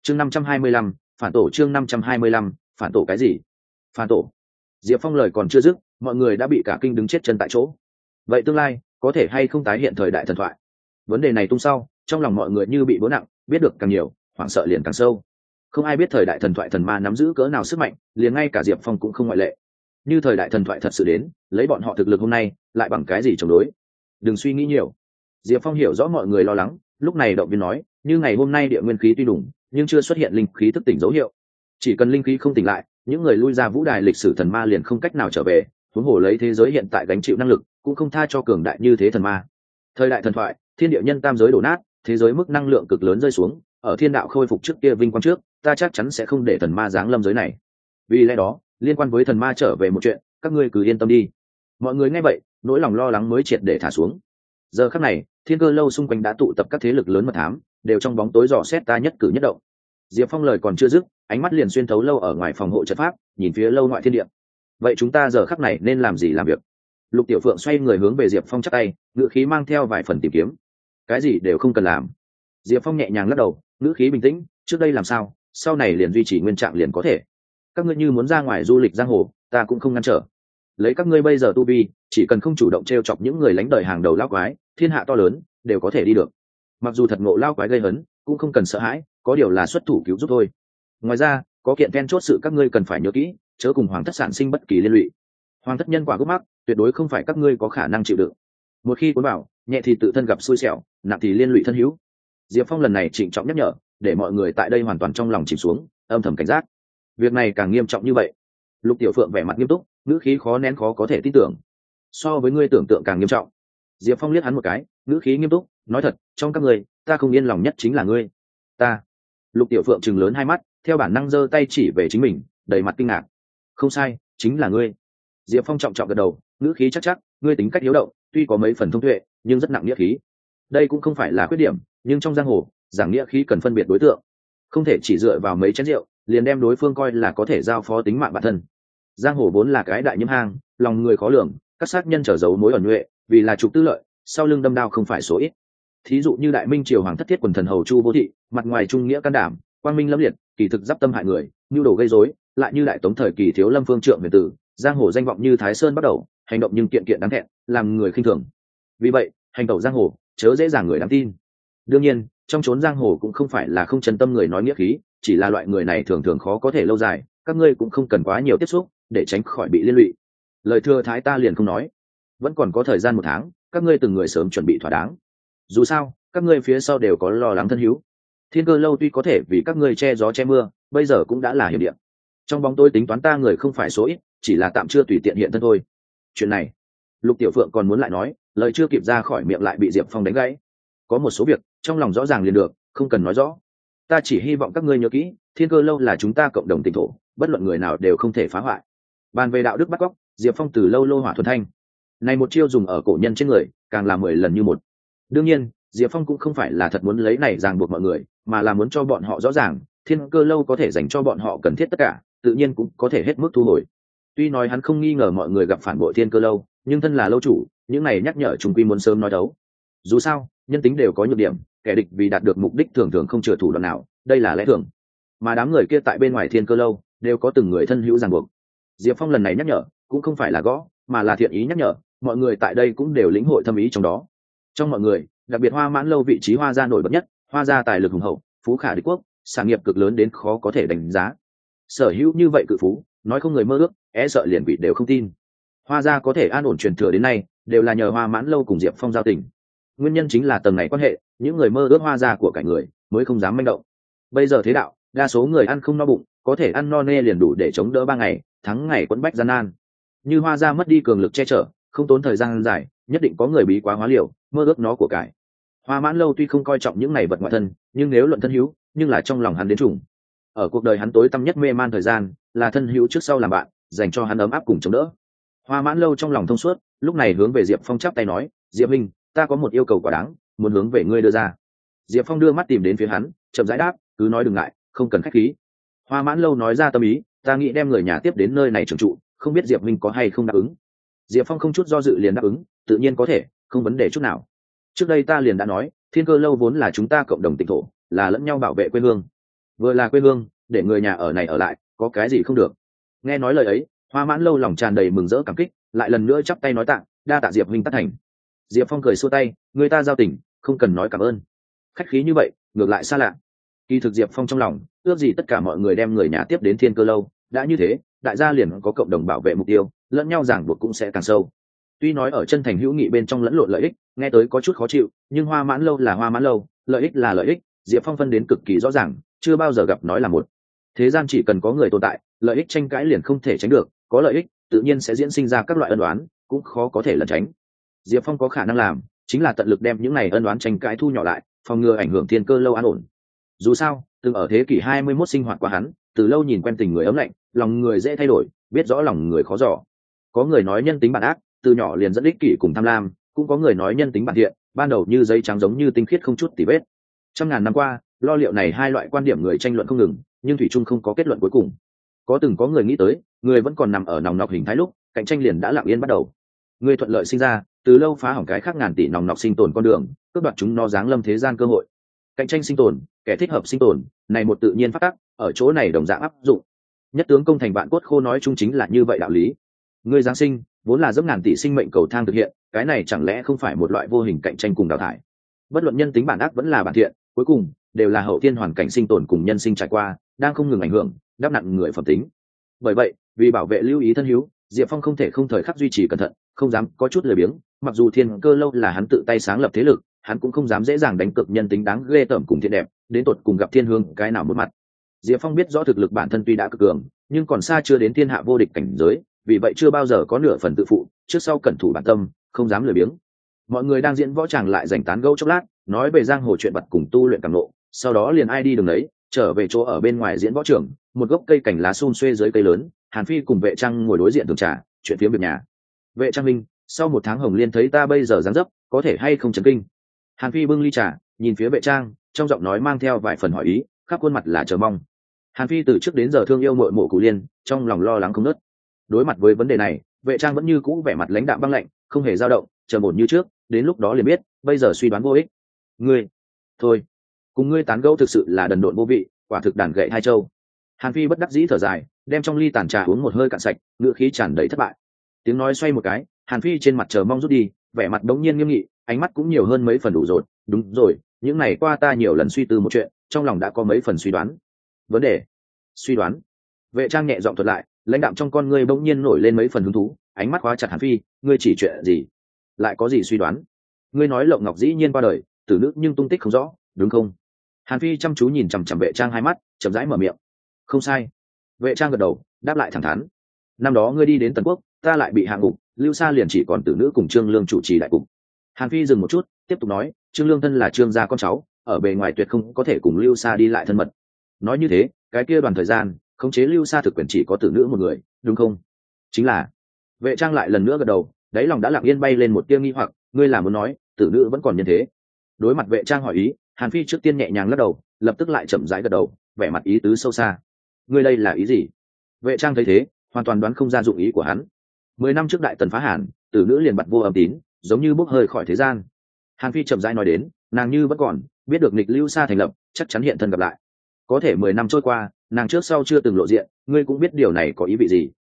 chương 525, phản tổ. chương 525, phản tổ cái gì? Phản tổ? Diệp Phong lời còn chưa dứt, mọi người đã bị cả kinh đứng chết chân tại chỗ. Vậy tương lai có thể hay không tái hiện thời đại thần thoại? Vấn đề này tung sau, trong lòng mọi người như bị búa nặng, biết được càng nhiều, hoảng sợ liền càng sâu. Không ai biết thời đại thần thoại thần ma nắm giữ cỡ nào sức mạnh, liền ngay cả Diệp Phong cũng không ngoại lệ. Như thời đại thần thoại thật sự đến, lấy bọn họ thực lực hôm nay, lại bằng cái gì chống đối? Đừng suy nghĩ nhiều. Diệp Phong hiểu rõ mọi người lo lắng, lúc này động viên nói, như ngày hôm nay địa nguyên khí tuy đủ, nhưng chưa xuất hiện linh khí thức tỉnh dấu hiệu. Chỉ cần linh khí không tỉnh lại, những người lui ra vũ đài lịch sử thần ma liền không cách nào trở về, huống hồ lấy thế giới hiện tại gánh chịu năng lực, cũng không tha cho cường đại như thế thần ma. Thời đại thần thoại, thiên địa nhân tam giới đổ nát, thế giới mức năng lượng cực lớn rơi xuống, ở thiên đạo khôi phục trước kia vinh quang trước, ta chắc chắn sẽ không để thần ma giáng lâm giới này. Vì lẽ đó, liên quan với thần ma trở về một chuyện, các ngươi cứ yên tâm đi. Mọi người nghe vậy, nỗi lòng lo lắng mới triệt để thả xuống. Giờ khắc này, Thiên Cơ lâu xung quanh đã tụ tập các thế lực lớn mật thám, đều trong bóng tối dò xét ta nhất cử nhất động. Diệp Phong lời còn chưa dứt, ánh mắt liền xuyên thấu lâu ở ngoài phòng hộ trận pháp, nhìn phía lâu ngoại thiên địa. Vậy chúng ta giờ khắc này nên làm gì làm việc? Lục Tiểu Phượng xoay người hướng về Diệp Phong chắp tay, ngữ khí mang theo vài phần tìm kiếm. Cái gì đều không cần làm. Diệp Phong nhẹ nhàng lắc đầu, ngữ khí bình tĩnh, trước đây làm sao, sau này liền duy trì nguyên trạng liền có thể. Các ngươi như muốn ra ngoài du lịch giang hồ, ta cũng không ngăn trở. Lấy các ngươi bây giờ tu vi, chỉ cần không chủ động trêu chọc những người lánh đời hàng đầu lao quái, thiên hạ to lớn, đều có thể đi được. Mặc dù thật ngộ lao quái gây hấn, cũng không cần sợ hãi, có điều là xuất thủ cứu giúp thôi. Ngoài ra, có kiện then chốt sự các ngươi cần phải nhớ kỹ, chớ cùng hoàng thất sản sinh bất kỳ liên lụy. Hoàng thất nhân quả gốc mắc, tuyệt đối không phải các ngươi có khả năng chịu đựng. Một khi cuốn vào, nhẹ thì tự thân gặp xui xẻo, nặng thì liên lụy thân hữu. Diệp Phong lần này trịnh trọng nhắc nhở, để mọi người tại đây hoàn toàn trong lòng chìm xuống, âm thầm cảnh giác. Việc này càng nghiêm trọng như vậy. Lục Tiểu Phượng vẻ mặt nghiêm túc, ngữ khí khó nén khó có thể tin tưởng. So với ngươi tưởng tượng càng nghiêm trọng. Diệp Phong liếc hắn một cái, ngữ khí nghiêm túc, nói thật, trong các ngươi, ta không yên lòng nhất chính là ngươi. Ta. Lục Tiểu Phượng trừng lớn hai mắt, theo bản năng giơ tay chỉ về chính mình, đầy mặt kinh ngạc. Không sai, chính là ngươi. Diệp Phong trọng trọng gật đầu, ngữ khí chắc chắc, ngươi tính cách hiếu động, tuy có mấy phần thông tuệ, nhưng rất nặng nghĩa khí. Đây cũng không phải là khuyết điểm, nhưng trong giang hồ, giảng nghĩa khí cần phân biệt đối tượng, không thể chỉ dựa vào mấy chén rượu, liền đem đối phương coi là có thể giao phó tính mạng bản thân. Giang hồ vốn là cái đại nhiễm hang, lòng người khó lường, các sát nhân trở giấu mối ẩn nhuệ, vì là trục tư lợi, sau lưng đâm đao không phải số ít. Thí dụ như đại minh triều hoàng thất thiết quần thần hầu Chu Vô Thị, mặt ngoài trung nghĩa can đảm, quang minh lẫm liệt, kỳ thực giáp tâm hại người, nhu đồ gây rối, lại như đại tống thời kỳ thiếu lâm phương trượng huyền tử, giang hồ danh vọng như Thái Sơn bắt đầu, hành động nhưng kiện kiện đáng thẹn, làm người khinh thường. Vì vậy, hành tẩu giang hồ, chớ dễ dàng người đáng tin. Đương nhiên, trong chốn giang hồ cũng không phải là không chân tâm người nói nghĩa khí, chỉ là loại người này thường thường khó có thể lâu dài, các ngươi cũng không cần quá nhiều tiếp xúc, để tránh khỏi bị liên lụy. Lời thừa thái ta liền không nói, vẫn còn có thời gian 1 tháng, các ngươi từng người sớm chuẩn bị thỏa đáng. Dù sao, các ngươi phía sau đều có lo lắng thân hữu. Thiên Cơ lâu tuy có thể vì các ngươi che gió che mưa, bây giờ cũng đã là hiểm địa. Trong bóng tối tính toán ta người không phải số ít, chỉ là tạm chưa tùy tiện hiện thân thôi. Chuyện này, Lục Tiểu Phượng còn muốn lại nói, lời chưa kịp ra khỏi miệng lại bị Diệp Phong đánh gãy. Có một số việc, trong lòng rõ ràng liền được, không cần nói rõ. Ta chỉ hy vọng các ngươi nhớ kỹ, Thiên Cơ lâu là chúng ta cộng đồng tỉnh thổ, bất luận người nào đều không thể phá hoại. Bàn về đạo đức bắt cóc, Diệp Phong từ lâu lô hỏa thuần thanh. Này một chiêu dùng ở cổ nhân trên người, càng là 10 lần như một. Đương nhiên, Diệp Phong cũng không phải là thật muốn lấy này ràng buộc mọi người, mà là muốn cho bọn họ rõ ràng, Thiên Cơ lâu có thể dành cho bọn họ cần thiết tất cả, tự nhiên cũng có thể hết mức thu hồi. Tuy nói hắn không nghi ngờ mọi người gặp phản bội Thiên Cơ lâu, nhưng thân là lâu chủ, những này nhắc nhở chúng quy muốn sớm nói đấu. Dù sao, nhân tính đều có nhược điểm, kẻ địch vì đạt được mục đích thường thường không chừa thủ đoạn nào, đây là lẽ thường. Mà đám người kia tại bên ngoài Thiên Cơ lâu, đều có từng người thân hữu ràng buộc. Diệp Phong lần này nhắc nhở, cũng không phải là gõ, mà là thiện ý nhắc nhở, mọi người tại đây cũng đều lĩnh hội thâm ý trong đó. Trong mọi người, đặc biệt Hoa Mãn lâu vị trí Hoa gia nổi bật nhất, Hoa gia tài lực hùng hậu, phú khả địch quốc, sản nghiệp cực lớn đến khó có thể đánh giá. Sở hữu như vậy cự phú, nói không người mơ ước, e sợ liền vị đều không tin. Hoa gia có thể an ổn truyền thừa đến nay, đều là nhờ Hoa Mãn lâu cùng Diệp Phong giao tình. Nguyên nhân chính là tầng này quan hệ, những người mơ ước Hoa gia của cả người mới không dám manh động. Bây giờ thế đạo, đa số người ăn không no bụng, có thể ăn no nê liền đủ để chống đỡ 3 ngày, thắng ngày quẫn bách gian nan. Như Hoa gia mất đi cường lực che chở, không tốn thời gian dài, nhất định có người bí quá hóa liều, mơ ước nó của cải. Hoa Mãn lâu tuy không coi trọng những này vật ngoại thân, nhưng nếu luận thân hữu, nhưng là trong lòng hắn đến trùng. Ở cuộc đời hắn tối tăm nhất mê man thời gian, là thân hữu trước sau làm bạn, dành cho hắn ấm áp cùng chống đỡ. Hoa Mãn lâu trong lòng thông suốt, lúc này hướng về Diệp Phong chắp tay nói, Diệp Minh, ta có một yêu cầu quá đáng, muốn hướng về ngươi đưa ra. Diệp Phong đưa mắt tìm đến phía hắn, chậm rãi đáp, cứ nói đừng ngại, không cần khách khí. Hoa Mãn lâu nói ra tâm ý, ta nghĩ đem người nhà tiếp đến nơi này trưởng trụ, không biết Diệp Minh có hay không đáp ứng. Diệp Phong không chút do dự liền đáp ứng, tự nhiên có thể, không vấn đề chút nào. Trước đây ta liền đã nói, Thiên Cơ lâu vốn là chúng ta cộng đồng tỉnh thổ, là lẫn nhau bảo vệ quê hương. vừa là quê hương, để người nhà ở này ở lại có cái gì không được. Nghe nói lời ấy, Hoa Mãn Lâu lòng tràn đầy mừng rỡ cảm kích, lại lần nữa chắp tay nói tạ, đa tạ Diệp huynh tất thành. Diệp Phong cười xua tay, người ta giao tình, không cần nói cảm ơn. Khách khí như vậy ngược lại xa lạ. Kỳ thực Diệp Phong trong lòng ước gì tất cả mọi người đem người nhà tiếp đến Thiên Cơ Lâu, đã như thế đại gia liền có cộng đồng bảo vệ mục tiêu, lẫn nhau ràng buộc cũng sẽ càng sâu. Tuy nói ở chân thành hữu nghị bên trong lẫn lộn lợi ích, nghe tới có chút khó chịu, nhưng Hoa Mãn Lâu là Hoa Mãn Lâu, lợi ích là lợi ích, Diệp Phong phân đến cực kỳ rõ ràng, chưa bao giờ gặp nói là một. Thế gian chỉ cần có người tồn tại, lợi ích tranh cãi liền không thể tránh được, có lợi ích tự nhiên sẽ diễn sinh ra các loại ân oán, cũng khó có thể lẩn tránh. Diệp Phong có khả năng làm chính là tận lực đem những này ân oán tranh cãi thu nhỏ lại, phòng ngừa ảnh hưởng Thiên Cơ Lâu an ổn. Dù sao từng ở thế kỷ 21 sinh hoạt qua hắn, từ lâu nhìn quen tình người ấm lạnh, lòng người dễ thay đổi, biết rõ lòng người khó dò. Có người nói nhân tính bản ác, từ nhỏ liền dẫn ích kỷ cùng tham lam, cũng có người nói nhân tính bản thiện, ban đầu như giấy trắng giống như tinh khiết không chút tì vết. Trăm ngàn năm qua, lo liệu này hai loại quan điểm người tranh luận không ngừng, nhưng thủy chung không có kết luận cuối cùng. Có người nghĩ tới, người vẫn còn nằm ở nòng nọc hình thái lúc, cạnh tranh liền đã lặng yên bắt đầu. Người thuận lợi sinh ra, từ lâu phá hỏng cái khác ngàn tỷ nòng nọc sinh tồn con đường, cướp đoạt chúng nó giáng lâm thế gian cơ hội. Cạnh tranh sinh tồn, kẻ thích hợp sinh tồn, này một tự nhiên phát tác, ở chỗ này đồng dạng áp dụng. Nhất tướng công thành vạn cốt khô nói chung chính là như vậy đạo lý. Người giáng sinh vốn là dẫm ngàn tỷ sinh mệnh cầu thang thực hiện, cái này chẳng lẽ không phải một loại vô hình cạnh tranh cùng đào thải? Bất luận nhân tính bản ác vẫn là bản thiện, cuối cùng đều là hậu thiên hoàn cảnh sinh tồn cùng nhân sinh trải qua, đang không ngừng ảnh hưởng, đắp nặng người phẩm tính. Bởi vậy, vì bảo vệ lưu ý thân hữu, Diệp Phong không thể không thời khắc duy trì cẩn thận, không dám có chút lười biếng. Mặc dù Thiên Cơ Lâu là hắn tự tay sáng lập thế lực, hắn cũng không dám dễ dàng đánh cược nhân tính đáng ghê tởm cùng thiện đẹp, đến tột cùng gặp thiên hương cái nào một mặt. Diệp Phong biết rõ thực lực bản thân tuy đã cực cường, nhưng còn xa chưa đến thiên hạ vô địch cảnh giới, vì vậy chưa bao giờ có nửa phần tự phụ, trước sau cẩn thủ bản tâm, không dám lười biếng. Mọi người đang diễn võ tràng lại dành tán gẫu chốc lát, nói về giang hồ chuyện vật cùng tu luyện cảm ngộ, sau đó liền ai đi đường đấy, trở về chỗ ở bên ngoài diễn võ trường, một gốc cây cảnh lá xun xuê dưới cây lớn, Hàn Phi cùng Vệ Trang ngồi đối diện thường trà, chuyện phiếm việc nhà. Vệ Trang minh, sau một tháng Hồng Liên thấy ta bây giờ dáng dấp, có thể hay không chấn kinh? Hàn Phi bưng ly trà, nhìn phía Vệ Trang, trong giọng nói mang theo vài phần hỏi ý, khắp khuôn mặt là chờ mong. Hàn Phi từ trước đến giờ thương yêu muội muội Cụ Liên, trong lòng lo lắng không nớt. Đối mặt với vấn đề này, Vệ Trang vẫn như cũ vẻ mặt lãnh đạm băng lạnh, không hề dao động, chờ ổn như trước, đến lúc đó liền biết, bây giờ suy đoán vô ích. Ngươi, thôi, cùng ngươi tán gẫu thực sự là đần độn vô vị, quả thực đàn gậy hai châu. Hàn Phi bất đắc dĩ thở dài, đem trong ly tàn trà uống một hơi cạn sạch, ngựa khí tràn đầy thất bại. Tiếng nói xoay một cái, Hàn Phi trên mặt chờ mong rút đi, vẻ mặt đống nhiên nghiêm nghị, ánh mắt cũng nhiều hơn mấy phần đủ rồi. Đúng rồi, những ngày qua ta nhiều lần suy tư một chuyện, trong lòng đã có mấy phần suy đoán. Vấn đề? Suy đoán? Vệ Trang nhẹ giọng thuật lại, lãnh đạm trong con ngươi bỗng nhiên nổi lên mấy phần hứng thú, ánh mắt khóa chặt Hàn Phi, ngươi chỉ chuyện gì? Lại có gì suy đoán? Ngươi nói Lộng Ngọc dĩ nhiên qua đời, tử nữ nhưng tung tích không rõ, đúng không? Hàn Phi chăm chú nhìn chằm chằm Vệ Trang hai mắt, chậm rãi mở miệng. Không sai. Vệ Trang gật đầu, đáp lại thẳng thắn. Năm đó ngươi đi đến Tần Quốc, ta lại bị hạ ngục, Lưu Sa liền chỉ còn tử nữ cùng Trương Lương chủ trì đại cục. Hàn Phi dừng một chút, tiếp tục nói, Trương Lương thân là Trương gia con cháu, ở bề ngoài tuyệt không có thể cùng Lưu Sa đi lại thân mật. Nói như thế, cái kia đoàn thời gian, khống chế Lưu Sa thực quyền chỉ có tử nữ một người, đúng không? Chính là. Vệ Trang lại lần nữa gật đầu, đáy lòng đã lặng yên bay lên một tia nghi hoặc, ngươi là muốn nói, tử nữ vẫn còn nhân thế? Đối mặt Vệ Trang hỏi ý, Hàn Phi trước tiên nhẹ nhàng lắc đầu, lập tức lại chậm rãi gật đầu, vẻ mặt ý tứ sâu xa. Ngươi đây là ý gì? Vệ Trang thấy thế, hoàn toàn đoán không ra dụng ý của hắn. 10 năm trước Đại Tần phá Hàn, tử nữ liền bặt vô âm tín, giống như bốc hơi khỏi thế gian. Hàn Phi chậm rãi nói đến, nàng như vẫn còn, biết được nghịch Lưu Sa thành lập, chắc chắn hiện thân gặp lại. Có thể 10 năm trôi qua, nàng trước sau chưa từng lộ diện, ngươi cũng biết điều này có ý vị gì.